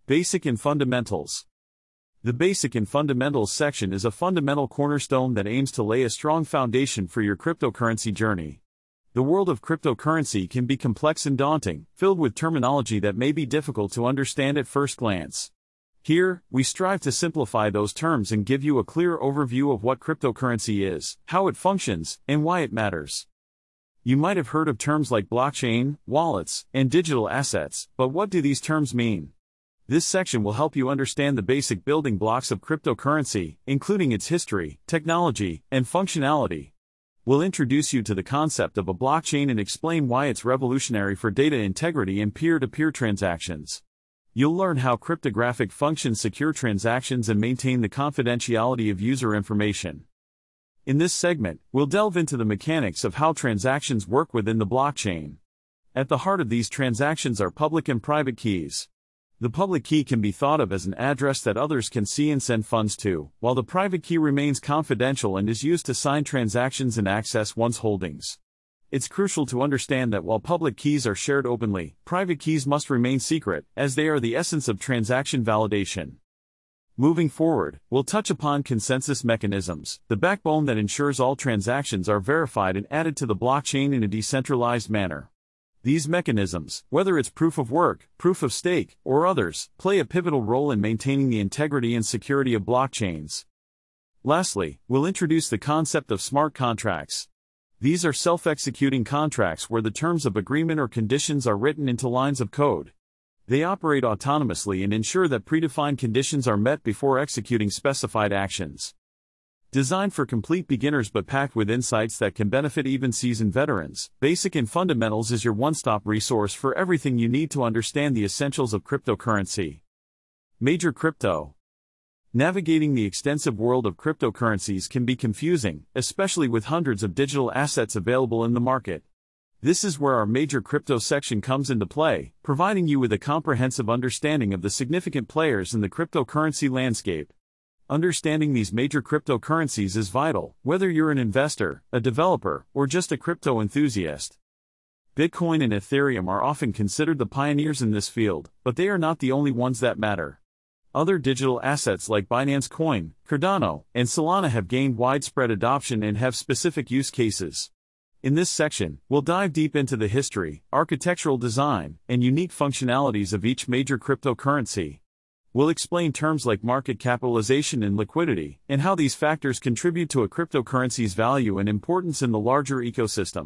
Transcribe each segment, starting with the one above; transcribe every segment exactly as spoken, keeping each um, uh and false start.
Basic and Fundamentals. The Basic and Fundamentals section is a fundamental cornerstone that aims to lay a strong foundation for your cryptocurrency journey. The world of cryptocurrency can be complex and daunting, filled with terminology that may be difficult to understand at first glance. Here, we strive to simplify those terms and give you a clear overview of what cryptocurrency is, how it functions, and why it matters. You might have heard of terms like blockchain, wallets, and digital assets, but what do these terms mean? This section will help you understand the basic building blocks of cryptocurrency, including its history, technology, and functionality. We'll introduce you to the concept of a blockchain and explain why it's revolutionary for data integrity and peer-to-peer transactions. You'll learn how cryptographic functions secure transactions and maintain the confidentiality of user information. In this segment, we'll delve into the mechanics of how transactions work within the blockchain. At the heart of these transactions are public and private keys. The public key can be thought of as an address that others can see and send funds to, while the private key remains confidential and is used to sign transactions and access one's holdings. It's crucial to understand that while public keys are shared openly, private keys must remain secret, as they are the essence of transaction validation. Moving forward, we'll touch upon consensus mechanisms, the backbone that ensures all transactions are verified and added to the blockchain in a decentralized manner. These mechanisms, whether it's proof of work, proof of stake, or others, play a pivotal role in maintaining the integrity and security of blockchains. Lastly, we'll introduce the concept of smart contracts. These are self-executing contracts where the terms of agreement or conditions are written into lines of code. They operate autonomously and ensure that predefined conditions are met before executing specified actions. Designed for complete beginners but packed with insights that can benefit even seasoned veterans, Basic and Fundamentals is your one-stop resource for everything you need to understand the essentials of cryptocurrency. Major crypto. Navigating the extensive world of cryptocurrencies can be confusing, especially with hundreds of digital assets available in the market. This is where our Major Crypto section comes into play, providing you with a comprehensive understanding of the significant players in the cryptocurrency landscape. Understanding these major cryptocurrencies is vital, whether you're an investor, a developer, or just a crypto enthusiast. Bitcoin and Ethereum are often considered the pioneers in this field, but they are not the only ones that matter. Other digital assets like Binance Coin, Cardano, and Solana have gained widespread adoption and have specific use cases. In this section, we'll dive deep into the history, architectural design, and unique functionalities of each major cryptocurrency. We'll explain terms like market capitalization and liquidity, and how these factors contribute to a cryptocurrency's value and importance in the larger ecosystem.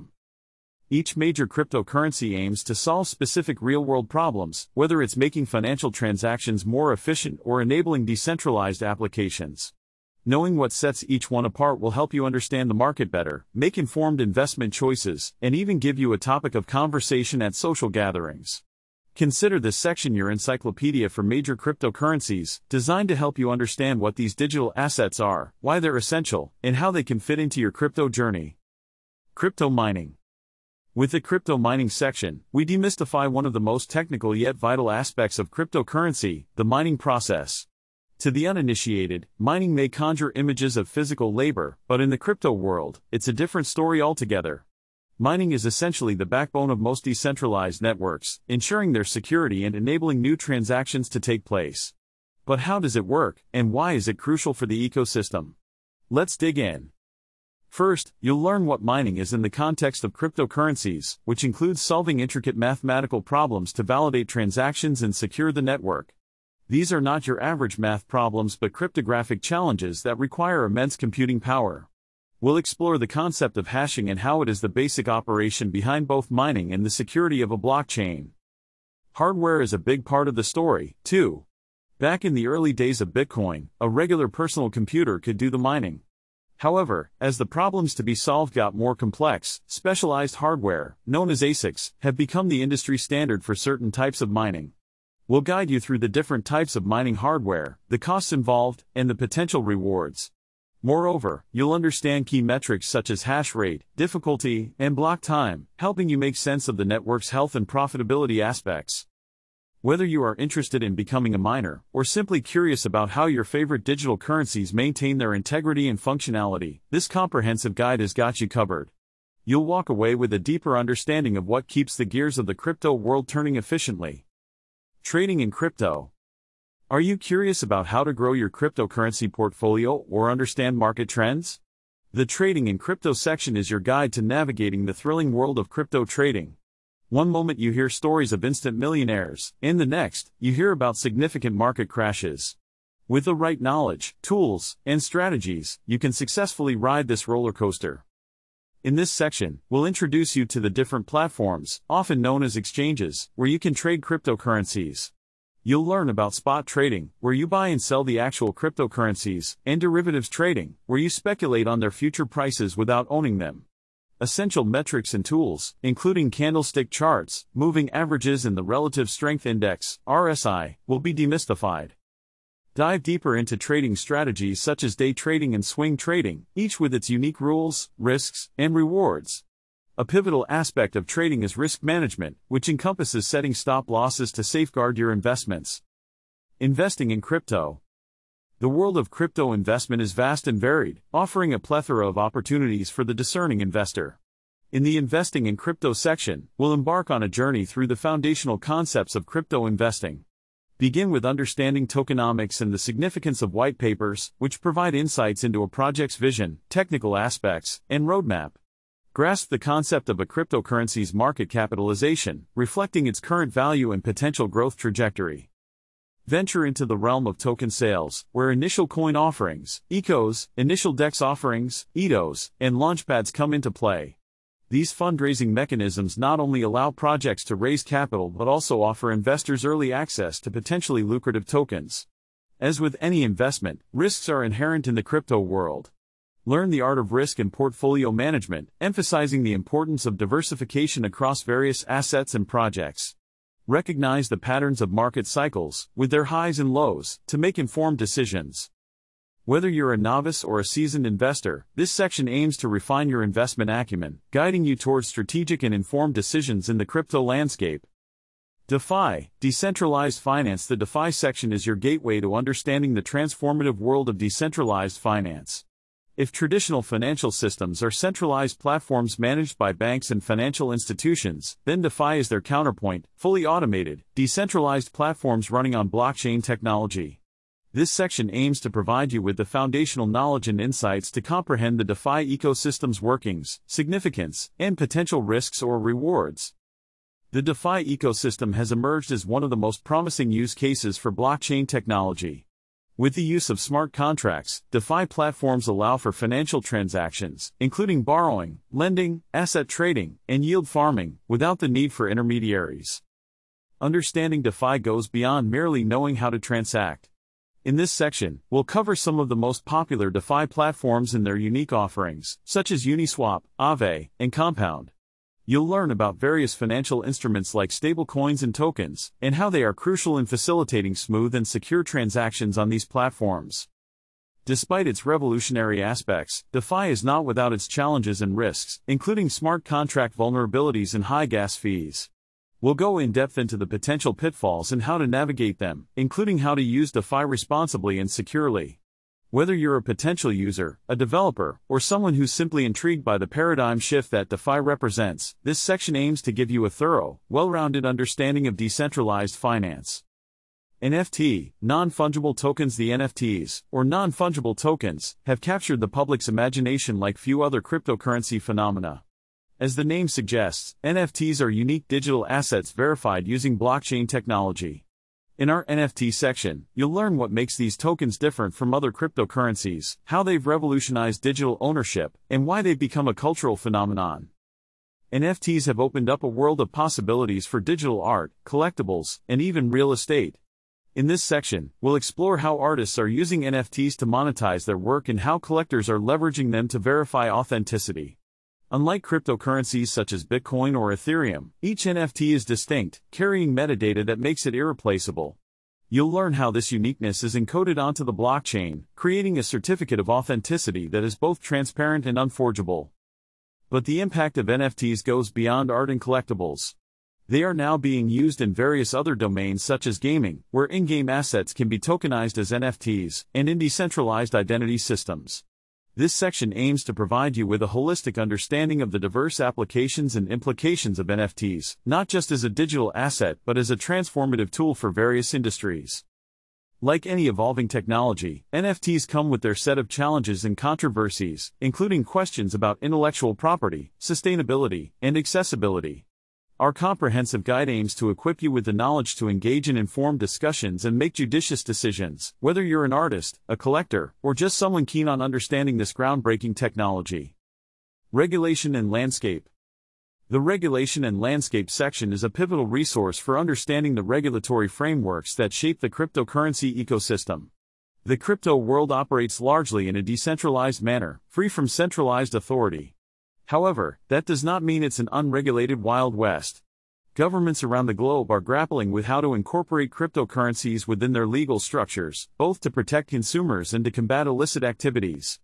Each major cryptocurrency aims to solve specific real-world problems, whether it's making financial transactions more efficient or enabling decentralized applications. Knowing what sets each one apart will help you understand the market better, make informed investment choices, and even give you a topic of conversation at social gatherings. Consider this section your encyclopedia for major cryptocurrencies, designed to help you understand what these digital assets are, why they're essential, and how they can fit into your crypto journey. Crypto mining. With the crypto mining section, we demystify one of the most technical yet vital aspects of cryptocurrency, the mining process. To the uninitiated, mining may conjure images of physical labor, but in the crypto world, it's a different story altogether. Mining is essentially the backbone of most decentralized networks, ensuring their security and enabling new transactions to take place. But how does it work, and why is it crucial for the ecosystem? Let's dig in. First, you'll learn what mining is in the context of cryptocurrencies, which includes solving intricate mathematical problems to validate transactions and secure the network. These are not your average math problems but cryptographic challenges that require immense computing power. We'll explore the concept of hashing and how it is the basic operation behind both mining and the security of a blockchain. Hardware is a big part of the story, too. Back in the early days of Bitcoin, a regular personal computer could do the mining. However, as the problems to be solved got more complex, specialized hardware, known as A S I Cs, have become the industry standard for certain types of mining. We'll guide you through the different types of mining hardware, the costs involved, and the potential rewards. Moreover, you'll understand key metrics such as hash rate, difficulty, and block time, helping you make sense of the network's health and profitability aspects. Whether you are interested in becoming a miner, or simply curious about how your favorite digital currencies maintain their integrity and functionality, this comprehensive guide has got you covered. You'll walk away with a deeper understanding of what keeps the gears of the crypto world turning efficiently. Trading in crypto. Are you curious about how to grow your cryptocurrency portfolio or understand market trends? The Trading in Crypto section is your guide to navigating the thrilling world of crypto trading. One moment you hear stories of instant millionaires, in the next, you hear about significant market crashes. With the right knowledge, tools, and strategies, you can successfully ride this roller coaster. In this section, we'll introduce you to the different platforms, often known as exchanges, where you can trade cryptocurrencies. You'll learn about spot trading, where you buy and sell the actual cryptocurrencies, and derivatives trading, where you speculate on their future prices without owning them. Essential metrics and tools, including candlestick charts, moving averages and the Relative Strength Index, R S I, will be demystified. Dive deeper into trading strategies such as day trading and swing trading, each with its unique rules, risks, and rewards. A pivotal aspect of trading is risk management, which encompasses setting stop losses to safeguard your investments. Investing in crypto. The world of crypto investment is vast and varied, offering a plethora of opportunities for the discerning investor. In the Investing in Crypto section, we'll embark on a journey through the foundational concepts of crypto investing. Begin with understanding tokenomics and the significance of white papers, which provide insights into a project's vision, technical aspects, and roadmap. Grasp the concept of a cryptocurrency's market capitalization, reflecting its current value and potential growth trajectory. Venture into the realm of token sales, where initial coin offerings, I C Os, initial DEX offerings, I D Os, and launchpads come into play. These fundraising mechanisms not only allow projects to raise capital but also offer investors early access to potentially lucrative tokens. As with any investment, risks are inherent in the crypto world. Learn the art of risk and portfolio management, emphasizing the importance of diversification across various assets and projects. Recognize the patterns of market cycles, with their highs and lows, to make informed decisions. Whether you're a novice or a seasoned investor, this section aims to refine your investment acumen, guiding you towards strategic and informed decisions in the crypto landscape. DeFi, Decentralized Finance. The DeFi section is your gateway to understanding the transformative world of decentralized finance. If traditional financial systems are centralized platforms managed by banks and financial institutions, then DeFi is their counterpoint, fully automated, decentralized platforms running on blockchain technology. This section aims to provide you with the foundational knowledge and insights to comprehend the DeFi ecosystem's workings, significance, and potential risks or rewards. The DeFi ecosystem has emerged as one of the most promising use cases for blockchain technology. With the use of smart contracts, DeFi platforms allow for financial transactions, including borrowing, lending, asset trading, and yield farming, without the need for intermediaries. Understanding DeFi goes beyond merely knowing how to transact. In this section, we'll cover some of the most popular DeFi platforms and their unique offerings, such as Uniswap, Aave, and Compound. You'll learn about various financial instruments like stablecoins and tokens, and how they are crucial in facilitating smooth and secure transactions on these platforms. Despite its revolutionary aspects, DeFi is not without its challenges and risks, including smart contract vulnerabilities and high gas fees. We'll go in depth into the potential pitfalls and how to navigate them, including how to use DeFi responsibly and securely. Whether you're a potential user, a developer, or someone who's simply intrigued by the paradigm shift that DeFi represents, this section aims to give you a thorough, well-rounded understanding of decentralized finance. N F T, non-fungible tokens. The N F Ts, or non-fungible tokens, have captured the public's imagination like few other cryptocurrency phenomena. As the name suggests, N F Ts are unique digital assets verified using blockchain technology. In our N F T section, you'll learn what makes these tokens different from other cryptocurrencies, how they've revolutionized digital ownership, and why they've become a cultural phenomenon. N F Ts have opened up a world of possibilities for digital art, collectibles, and even real estate. In this section, we'll explore how artists are using N F Ts to monetize their work and how collectors are leveraging them to verify authenticity. Unlike cryptocurrencies such as Bitcoin or Ethereum, each N F T is distinct, carrying metadata that makes it irreplaceable. You'll learn how this uniqueness is encoded onto the blockchain, creating a certificate of authenticity that is both transparent and unforgeable. But the impact of N F Ts goes beyond art and collectibles. They are now being used in various other domains such as gaming, where in-game assets can be tokenized as N F Ts, and in decentralized identity systems. This section aims to provide you with a holistic understanding of the diverse applications and implications of N F Ts, not just as a digital asset but as a transformative tool for various industries. Like any evolving technology, N F Ts come with their set of challenges and controversies, including questions about intellectual property, sustainability, and accessibility. Our comprehensive guide aims to equip you with the knowledge to engage in informed discussions and make judicious decisions, whether you're an artist, a collector, or just someone keen on understanding this groundbreaking technology. Regulation and Landscape. The Regulation and Landscape section is a pivotal resource for understanding the regulatory frameworks that shape the cryptocurrency ecosystem. The crypto world operates largely in a decentralized manner, free from centralized authority. However, that does not mean it's an unregulated Wild West. Governments around the globe are grappling with how to incorporate cryptocurrencies within their legal structures, both to protect consumers and to combat illicit activities.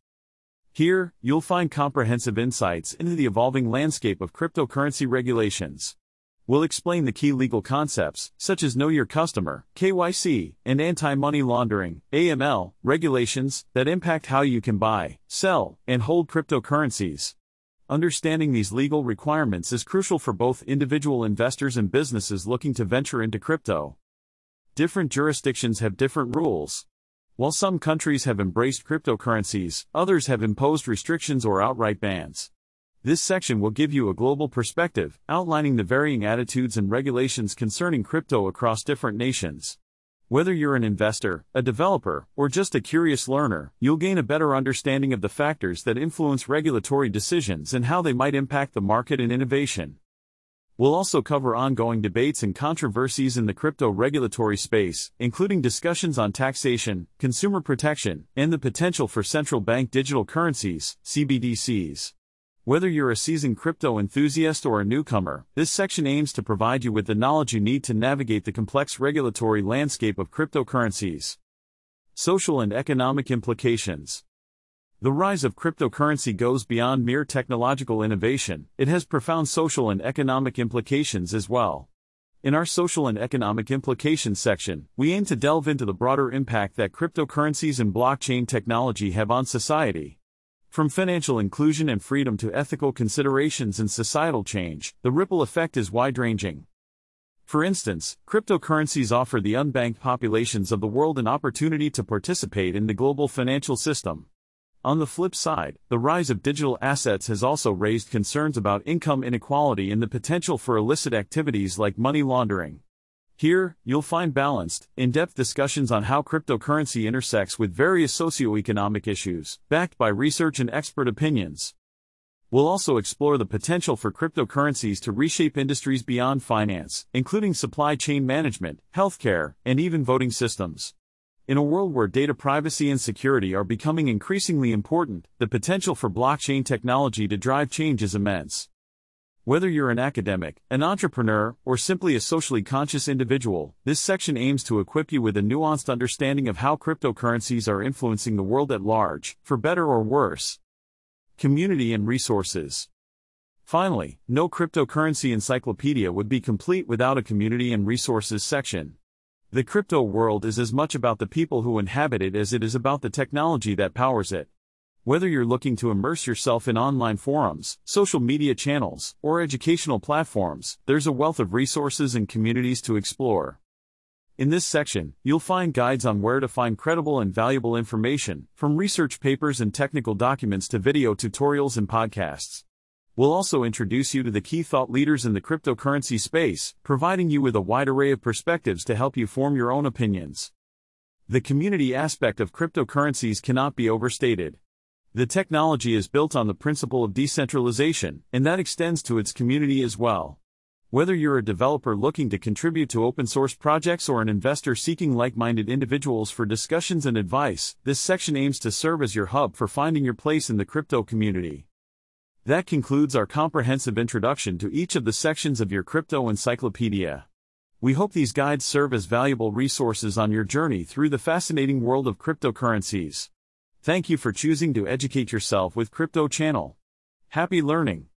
Here, you'll find comprehensive insights into the evolving landscape of cryptocurrency regulations. We'll explain the key legal concepts, such as Know Your Customer, K Y C, and Anti-Money Laundering, A M L, regulations that impact how you can buy, sell, and hold cryptocurrencies. Understanding these legal requirements is crucial for both individual investors and businesses looking to venture into crypto. Different jurisdictions have different rules. While some countries have embraced cryptocurrencies, others have imposed restrictions or outright bans. This section will give you a global perspective, outlining the varying attitudes and regulations concerning crypto across different nations. Whether you're an investor, a developer, or just a curious learner, you'll gain a better understanding of the factors that influence regulatory decisions and how they might impact the market and innovation. We'll also cover ongoing debates and controversies in the crypto regulatory space, including discussions on taxation, consumer protection, and the potential for central bank digital currencies, C B D Cs. Whether you're a seasoned crypto enthusiast or a newcomer, this section aims to provide you with the knowledge you need to navigate the complex regulatory landscape of cryptocurrencies. Social and economic implications. The rise of cryptocurrency goes beyond mere technological innovation, it has profound social and economic implications as well. In our social and economic implications section, we aim to delve into the broader impact that cryptocurrencies and blockchain technology have on society. From financial inclusion and freedom to ethical considerations and societal change, the ripple effect is wide-ranging. For instance, cryptocurrencies offer the unbanked populations of the world an opportunity to participate in the global financial system. On the flip side, the rise of digital assets has also raised concerns about income inequality and the potential for illicit activities like money laundering. Here, you'll find balanced, in-depth discussions on how cryptocurrency intersects with various socioeconomic issues, backed by research and expert opinions. We'll also explore the potential for cryptocurrencies to reshape industries beyond finance, including supply chain management, healthcare, and even voting systems. In a world where data privacy and security are becoming increasingly important, the potential for blockchain technology to drive change is immense. Whether you're an academic, an entrepreneur, or simply a socially conscious individual, this section aims to equip you with a nuanced understanding of how cryptocurrencies are influencing the world at large, for better or worse. Community and resources. Finally, no cryptocurrency encyclopedia would be complete without a community and resources section. The crypto world is as much about the people who inhabit it as it is about the technology that powers it. Whether you're looking to immerse yourself in online forums, social media channels, or educational platforms, there's a wealth of resources and communities to explore. In this section, you'll find guides on where to find credible and valuable information, from research papers and technical documents to video tutorials and podcasts. We'll also introduce you to the key thought leaders in the cryptocurrency space, providing you with a wide array of perspectives to help you form your own opinions. The community aspect of cryptocurrencies cannot be overstated. The technology is built on the principle of decentralization, and that extends to its community as well. Whether you're a developer looking to contribute to open-source projects or an investor seeking like-minded individuals for discussions and advice, this section aims to serve as your hub for finding your place in the crypto community. That concludes our comprehensive introduction to each of the sections of your crypto encyclopedia. We hope these guides serve as valuable resources on your journey through the fascinating world of cryptocurrencies. Thank you for choosing to educate yourself with Crypto Channel. Happy learning!